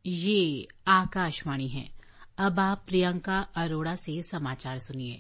ये आकाशवाणी है। अब आप प्रियंका अरोड़ा से समाचार सुनिए।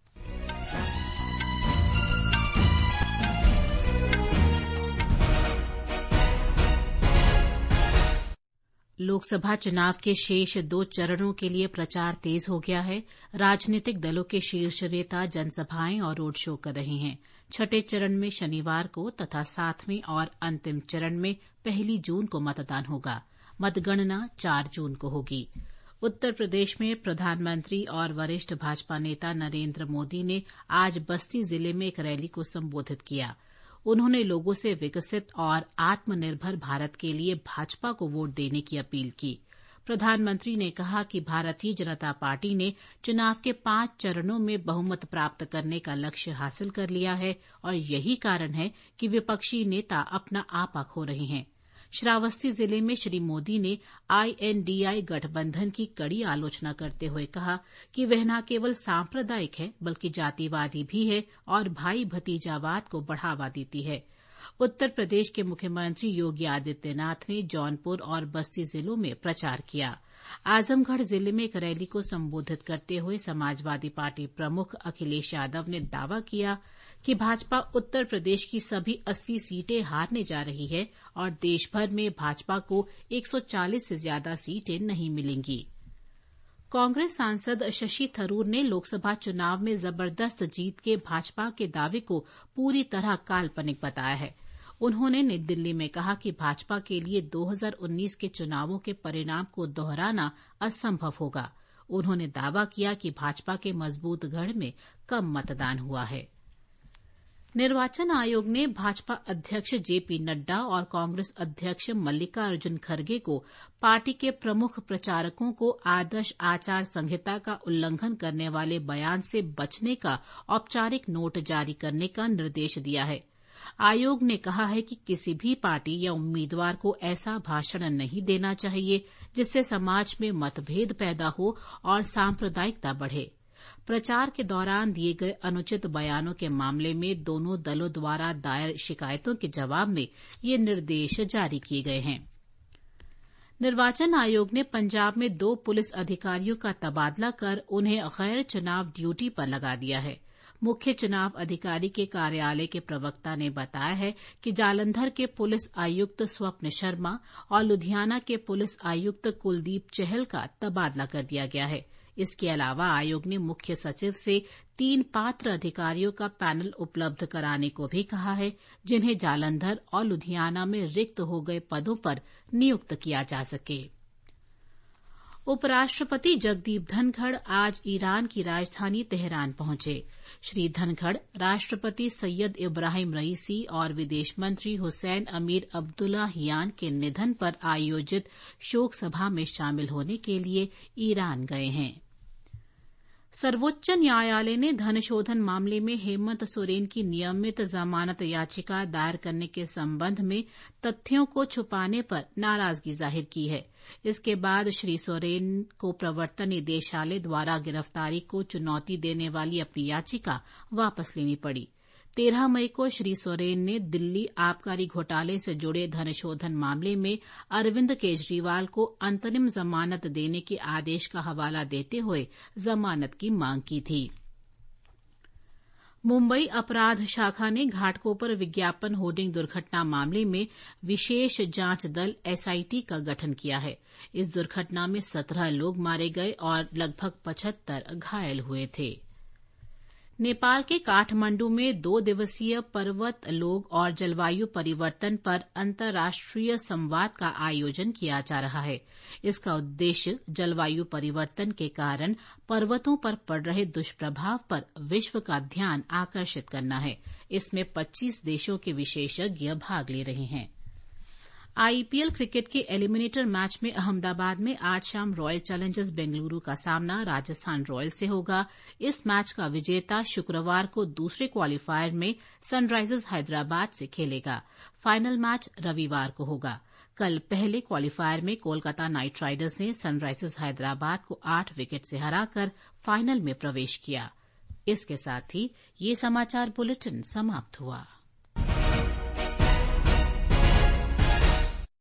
लोकसभा चुनाव के शेष 2 चरणों के लिए प्रचार तेज हो गया है। राजनीतिक दलों के शीर्ष नेता जनसभाएं और रोड शो कर रहे हैं। छठे चरण में शनिवार को तथा 7वें और अंतिम चरण में 1 जून को मतदान होगा। मतगणना 4 जून को होगी। उत्तर प्रदेश में प्रधानमंत्री और वरिष्ठ भाजपा नेता नरेंद्र मोदी ने आज बस्ती जिले में एक रैली को संबोधित किया। उन्होंने लोगों से विकसित और आत्मनिर्भर भारत के लिए भाजपा को वोट देने की अपील की। प्रधानमंत्री ने कहा कि भारतीय जनता पार्टी ने चुनाव के 5 चरणों में बहुमत प्राप्त करने का लक्ष्य हासिल कर लिया है और यही कारण है कि विपक्षी नेता अपना आपा खो रहे हैं। श्रावस्ती जिले में श्री मोदी ने INDI गठबंधन की कड़ी आलोचना करते हुए कहा कि वह न केवल सांप्रदायिक है बल्कि जातिवादी भी है और भाई भतीजावाद को बढ़ावा देती है। उत्तर प्रदेश के मुख्यमंत्री योगी आदित्यनाथ ने जौनपुर और बस्ती जिलों में प्रचार किया। आजमगढ़ जिले में एक रैली को संबोधित करते हुए समाजवादी पार्टी प्रमुख अखिलेश यादव ने दावा किया कि भाजपा उत्तर प्रदेश की सभी 80 सीटें हारने जा रही है और देश भर में भाजपा को 140 से ज्यादा सीटें नहीं मिलेंगी। कांग्रेस सांसद शशि थरूर ने लोकसभा चुनाव में जबरदस्त जीत के भाजपा के दावे को पूरी तरह काल्पनिक बताया है। उन्होंने नई दिल्ली में कहा कि भाजपा के लिए 2019 के चुनावों के परिणाम को दोहराना असंभव होगा। उन्होंने दावा किया कि भाजपा के मजबूत गढ़ में कम मतदान हुआ है। निर्वाचन आयोग ने भाजपा अध्यक्ष JP नड्डा और कांग्रेस अध्यक्ष मल्लिकार्जुन खड़गे को पार्टी के प्रमुख प्रचारकों को आदर्श आचार संहिता का उल्लंघन करने वाले बयान से बचने का औपचारिक नोट जारी करने का निर्देश दिया है। आयोग ने कहा है कि किसी भी पार्टी या उम्मीदवार को ऐसा भाषण नहीं देना चाहिए जिससे समाज में मतभेद पैदा हो और सांप्रदायिकता बढ़े। प्रचार के दौरान दिए गए अनुचित बयानों के मामले में दोनों दलों द्वारा दायर शिकायतों के जवाब में ये निर्देश जारी किए गए हैं। निर्वाचन आयोग ने पंजाब में 2 पुलिस अधिकारियों का तबादला कर उन्हें गैर चुनाव ड्यूटी पर लगा दिया है। मुख्य चुनाव अधिकारी के कार्यालय के प्रवक्ता ने बताया है कि जालंधर के पुलिस आयुक्त स्वप्न शर्मा और लुधियाना के पुलिस आयुक्त कुलदीप चहल का तबादला कर दिया गया है। इसके अलावा आयोग ने मुख्य सचिव से 3 पात्र अधिकारियों का पैनल उपलब्ध कराने को भी कहा है जिन्हें जालंधर और लुधियाना में रिक्त हो गए पदों पर नियुक्त किया जा सके। उपराष्ट्रपति जगदीप धनखड़ आज ईरान की राजधानी तेहरान पहुंचे। श्री धनखड़ राष्ट्रपति सैयद इब्राहिम रईसी और विदेश मंत्री हुसैन अमीर अब्दुल्लाहियान के निधन पर आयोजित शोक सभा में शामिल होने के लिए ईरान गए हैं। सर्वोच्च न्यायालय ने धन शोधन मामले में हेमंत सोरेन की नियमित जमानत याचिका दायर करने के संबंध में तथ्यों को छुपाने पर नाराजगी जाहिर की है। इसके बाद श्री सोरेन को प्रवर्तन निदेशालय द्वारा गिरफ्तारी को चुनौती देने वाली अपनी याचिका वापस लेनी पड़ी। 13 मई को श्री सोरेन ने दिल्ली आबकारी घोटाले से जुड़े धन शोधन मामले में अरविंद केजरीवाल को अंतरिम जमानत देने के आदेश का हवाला देते हुए जमानत की मांग की थी। मुंबई अपराध शाखा ने घाटकोपर विज्ञापन होर्डिंग दुर्घटना मामले में विशेष जांच दल SIT का गठन किया है। इस दुर्घटना में 17 लोग मारे गए और लगभग 75 घायल हुए थे। नेपाल के काठमांडू में 2 दिवसीय पर्वत लोग और जलवायु परिवर्तन पर अंतर्राष्ट्रीय संवाद का आयोजन किया जा रहा है। इसका उद्देश्य जलवायु परिवर्तन के कारण पर्वतों पर पड़ रहे दुष्प्रभाव पर विश्व का ध्यान आकर्षित करना है। इसमें 25 देशों के विशेषज्ञ भाग ले रहे हैं। IPL क्रिकेट के एलिमिनेटर मैच में अहमदाबाद में आज शाम रॉयल चैलेंजर्स बेंगलुरू का सामना राजस्थान रॉयल्स से होगा। इस मैच का विजेता शुक्रवार को दूसरे क्वालीफायर में सनराइजर्स हैदराबाद से खेलेगा। फाइनल मैच रविवार को होगा। कल पहले क्वालीफायर में कोलकाता नाइट राइडर्स ने सनराइजर्स हैदराबाद को 8 विकेट से हराकर फाइनल में प्रवेश किया। इसके साथ ही ये समाचार बुलेटिन समाप्त हुआ।